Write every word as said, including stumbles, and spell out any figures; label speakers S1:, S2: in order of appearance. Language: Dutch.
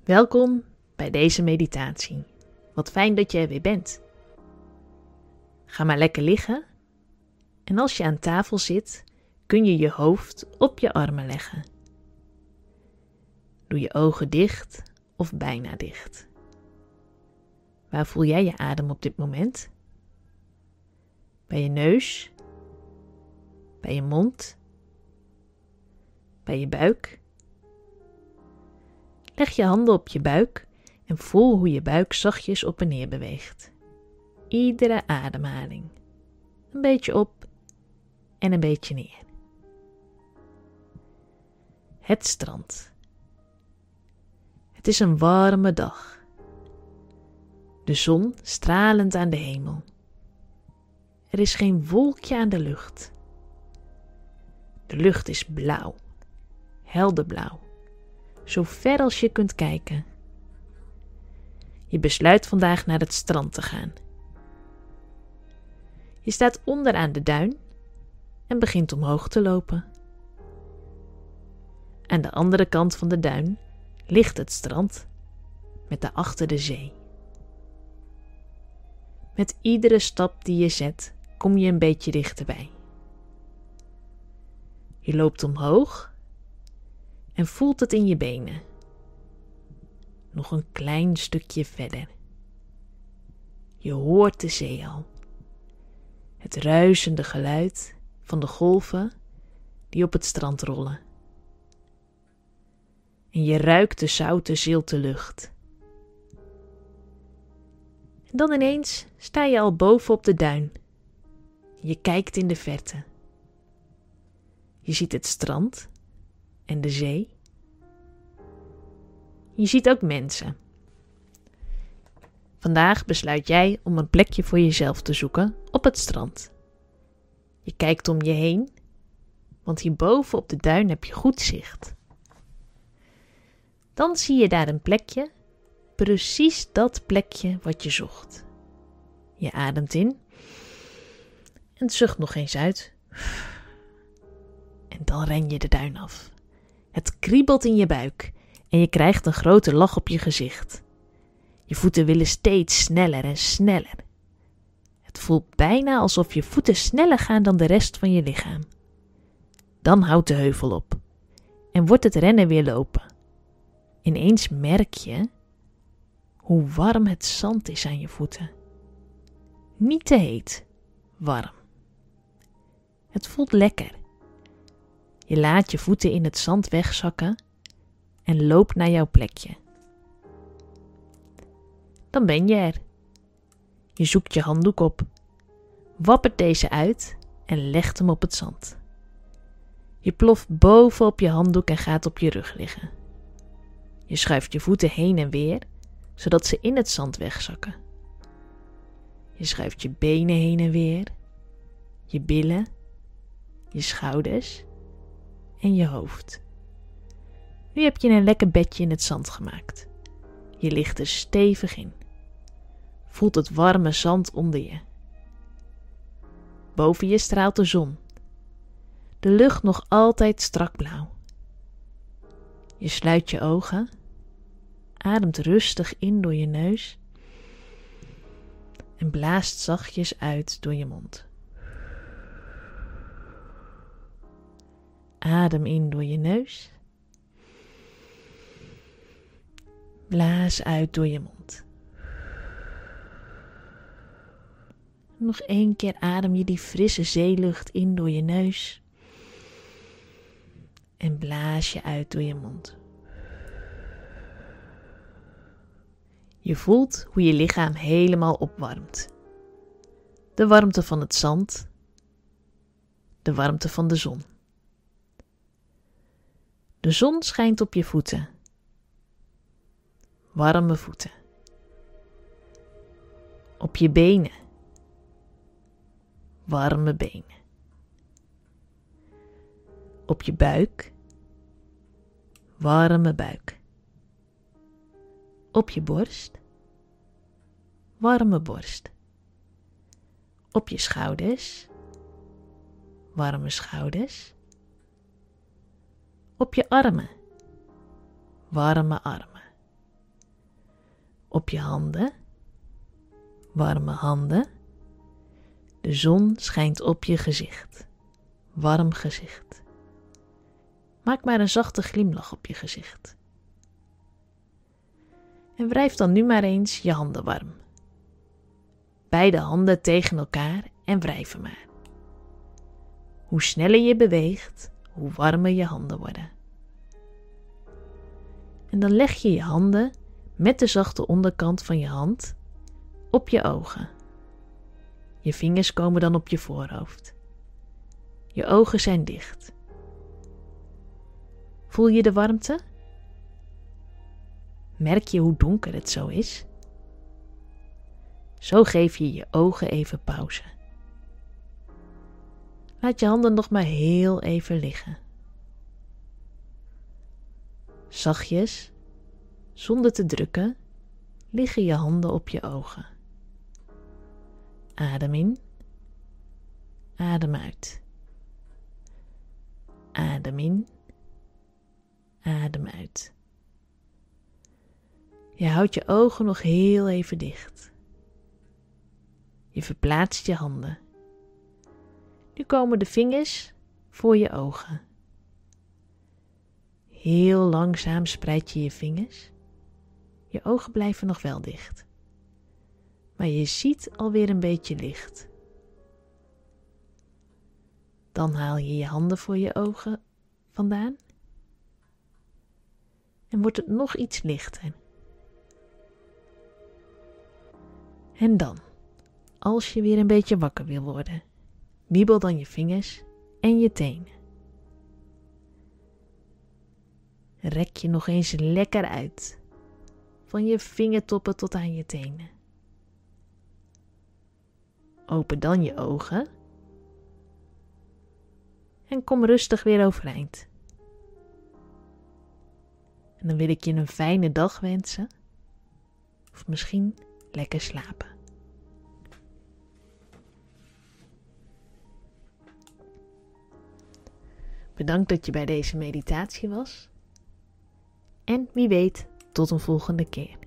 S1: Welkom bij deze meditatie. Wat fijn dat je er weer bent. Ga maar lekker liggen en als je aan tafel zit, kun je je hoofd op je armen leggen. Doe je ogen dicht of bijna dicht. Waar voel jij je adem op dit moment? Bij je neus? Bij je mond? Bij je buik? Leg je handen op je buik en voel hoe je buik zachtjes op en neer beweegt. Iedere ademhaling. Een beetje op en een beetje neer. Het strand. Het is een warme dag. De zon stralend aan de hemel. Er is geen wolkje aan de lucht. De lucht is blauw, helder blauw, zo ver als je kunt kijken. Je besluit vandaag naar het strand te gaan. Je staat onderaan de duin en begint omhoog te lopen. Aan de andere kant van de duin ligt het strand met daarachter de zee. Met iedere stap die je zet, kom je een beetje dichterbij. Je loopt omhoog en voelt het in je benen. Nog een klein stukje verder. Je hoort de zee al. Het ruisende geluid van de golven die op het strand rollen. En je ruikt de zoute zilte lucht. En dan ineens sta je al boven op de duin. Je kijkt in de verte. Je ziet het strand en de zee. Je ziet ook mensen. Vandaag besluit jij om een plekje voor jezelf te zoeken op het strand. Je kijkt om je heen, want hierboven op de duin heb je goed zicht. Dan zie je daar een plekje, precies dat plekje wat je zocht. Je ademt in en zucht nog eens uit. En dan ren je de duin af. Het kriebelt in je buik en je krijgt een grote lach op je gezicht. Je voeten willen steeds sneller en sneller. Het voelt bijna alsof je voeten sneller gaan dan de rest van je lichaam. Dan houdt de heuvel op en wordt het rennen weer lopen. Ineens merk je hoe warm het zand is aan je voeten. Niet te heet, warm. Het voelt lekker. Je laat je voeten in het zand wegzakken en loopt naar jouw plekje. Dan ben je er. Je zoekt je handdoek op, wappert deze uit en legt hem op het zand. Je ploft boven op je handdoek en gaat op je rug liggen. Je schuift je voeten heen en weer, zodat ze in het zand wegzakken. Je schuift je benen heen en weer, je billen, je schouders en je hoofd. Nu heb je een lekker bedje in het zand gemaakt. Je ligt er stevig in. Voelt het warme zand onder je. Boven je straalt de zon. De lucht nog altijd strak blauw. Je sluit je ogen, ademt rustig in door je neus en blaast zachtjes uit door je mond. Adem in door je neus. Blaas uit door je mond. Nog één keer adem je die frisse zeelucht in door je neus. En blaas je uit door je mond. Je voelt hoe je lichaam helemaal opwarmt. De warmte van het zand. De warmte van de zon. De zon schijnt op je voeten. Warme voeten. Op je benen. Warme benen. Op je buik. Warme buik. Op je borst. Warme borst. Op je schouders. Warme schouders. Op je armen. Warme armen. op je handen. Warme handen. De zon schijnt op je gezicht. Warm gezicht. Maak maar een zachte glimlach op je gezicht. En wrijf dan nu maar eens je handen warm. Beide handen tegen elkaar en wrijven maar. Hoe sneller je beweegt, hoe warmer je handen worden. En dan leg je je handen met de zachte onderkant van je hand op je ogen. Je vingers komen dan op je voorhoofd. Je ogen zijn dicht. Voel je de warmte? Merk je hoe donker het zo is? Zo geef je je ogen even pauze. Laat je handen nog maar heel even liggen. Zachtjes, zonder te drukken, liggen je handen op je ogen. Adem in. Adem uit. Adem in. Adem uit. Je houdt je ogen nog heel even dicht. Je verplaatst je handen. Nu komen de vingers voor je ogen. Heel langzaam spreid je je vingers. Je ogen blijven nog wel dicht. Maar je ziet alweer een beetje licht. Dan haal je je handen voor je ogen vandaan. En wordt het nog iets lichter. En dan, als je weer een beetje wakker wil worden, wiebel dan je vingers en je tenen. Rek je nog eens lekker uit, van je vingertoppen tot aan je tenen. Open dan je ogen en kom rustig weer overeind. En dan wil ik je een fijne dag wensen, of misschien lekker slapen. Bedankt dat je bij deze meditatie was. En wie weet, tot een volgende keer.